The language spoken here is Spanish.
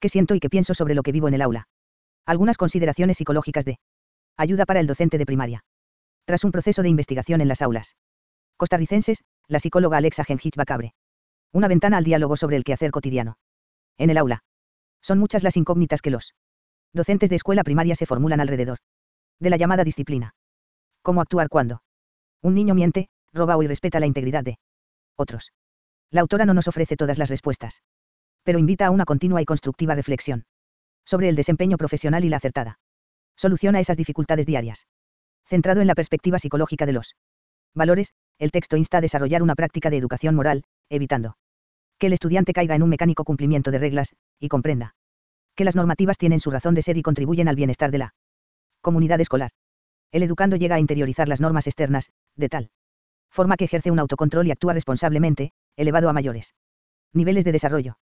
¿Qué siento y qué pienso sobre lo que vivo en el aula? Algunas consideraciones psicológicas de ayuda para el docente de primaria. Tras un proceso de investigación en las aulas costarricenses, la psicóloga Alexa Genghich abre una ventana al diálogo sobre el quehacer cotidiano en el aula. Son muchas las incógnitas que los docentes de escuela primaria se formulan alrededor de la llamada disciplina. ¿Cómo actuar cuando un niño miente, roba o irrespeta la integridad de otros? La autora no nos ofrece todas las respuestas, pero invita a una continua y constructiva reflexión sobre el desempeño profesional y la acertada solución a esas dificultades diarias. Centrado en la perspectiva psicológica de los valores, el texto insta a desarrollar una práctica de educación moral, evitando que el estudiante caiga en un mecánico cumplimiento de reglas, y comprenda que las normativas tienen su razón de ser y contribuyen al bienestar de la comunidad escolar. El educando llega a interiorizar las normas externas, de tal forma que ejerce un autocontrol y actúa responsablemente, elevado a mayores niveles de desarrollo.